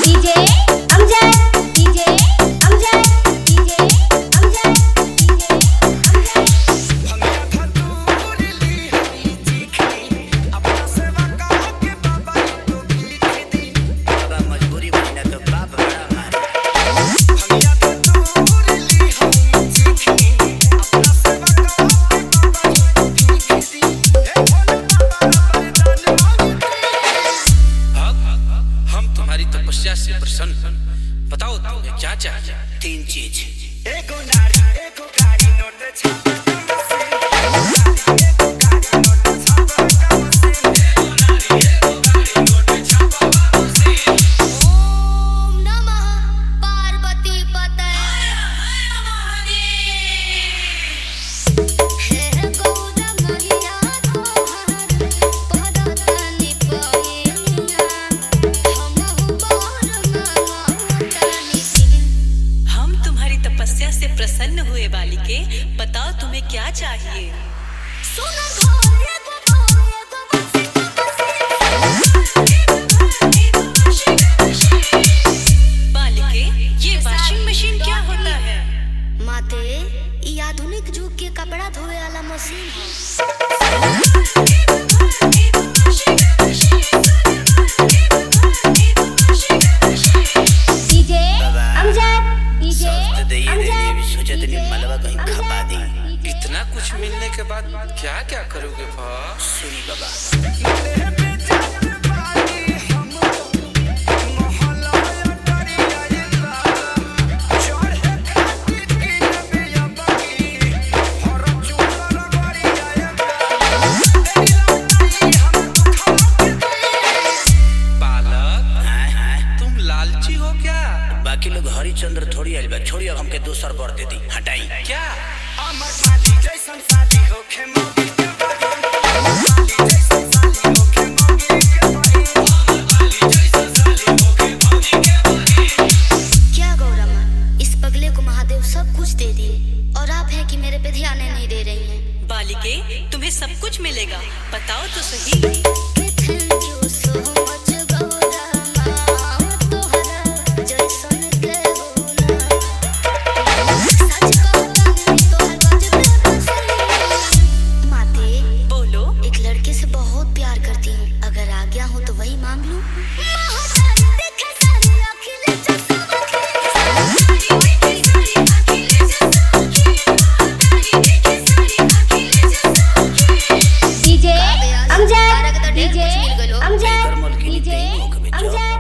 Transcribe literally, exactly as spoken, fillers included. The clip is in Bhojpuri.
DJ Amjad DJ Amjad DJ Amjad DJ तपस्या से प्रसन्न। बताओ तुम्हें क्या चाहिए? तीन चीज, एको नारी, एको गाड़ी, नोट छापा का मशीन। एको गाड़ी, नोट छापा का मशीन। एको नारी, एको गाड़ी, नोट छापा का मशीन। ओम नमः पार्वती पतये हे गौरा मैया तोहर पदतनि पयेना हमहु बर मांगतानि। हम तुम्हारी तपस्या से प्रसन्न हुए बालिके, बताओ तुम्हें क्या चाहिए? सोना घर एगो घर एगो बंसी बालिके, ये वॉशिंग मशीन क्या होता है? माते ई आधुनिक युग के कपड़ा धोए वाला मशीन है। डीजे अमजद डीजे सोचत नहीं मलबा कहीं खपा दी। इतना कुछ मिलने के बाद क्या क्या करोगे भा? सुनी बाबा, लालची हो क्या? बाकी लोग हरिचंद्र थोड़ी आइल बा। छोड़ी, अब हमके दोसर बर दे दी, हटाई। क्या? अमर माली जैसन शादी होखे मौगी के बहिन। माली जैसन शादी होखे मौगी के बहिन। माली जैसन शादी होखे मौगी के बहिन। क्या गौरा माँ, इस पगले को महादेव सब कुछ दे दिए और आप हैं कि मेरे पे ध्यान नहीं दे रही हैं। बालिके, तुम्हें सब कुछ मिलेगा, बताओ तो सही। Thank you so much Gaura माँ, तोहरा जैसन के होला। सच कहतानी तोहर गजबे हंसी। माते, बोलो। एक लड़के से बहुत प्यार करती हूँ, अगर आज्ञा हो तो वही मांग लूं। DJ Amjad DJ Amjad DJ Amjad